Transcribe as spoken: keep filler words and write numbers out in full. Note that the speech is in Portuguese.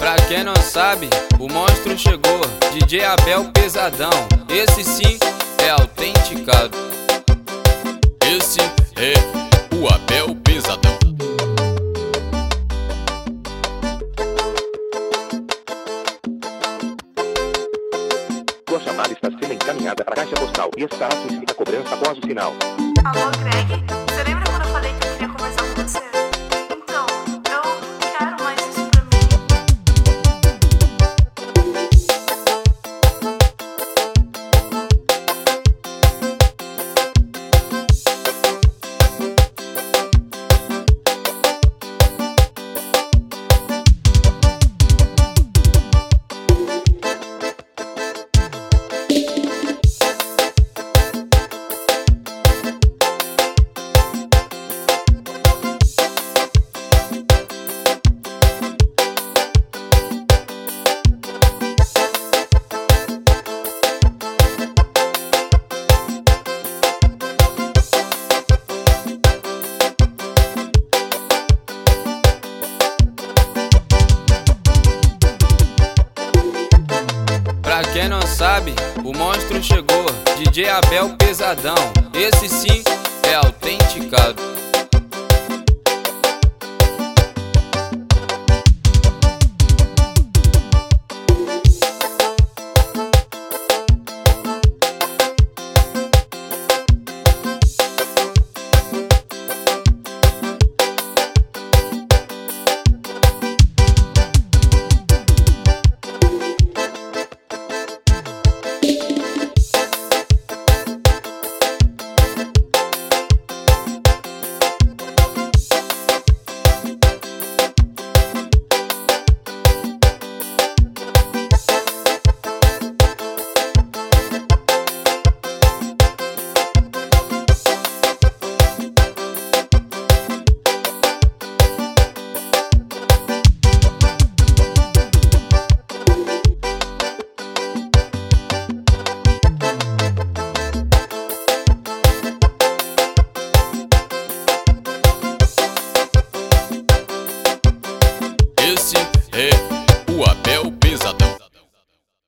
Pra quem não sabe, o monstro chegou, D J Abel Pesadão. Esse sim é autenticado. Esse é o Abel Pesadão. Sua chamada está sendo encaminhada para a caixa postal e estará sujeita a cobrança após o sinal. Alô, Greg? Você lembra quando eu falei que eu queria conversar com você? Então, eu não quero mais isso pra mim. Pra quem não sabe, o monstro chegou, D J Abel Pesadão. Esse sim é autenticado.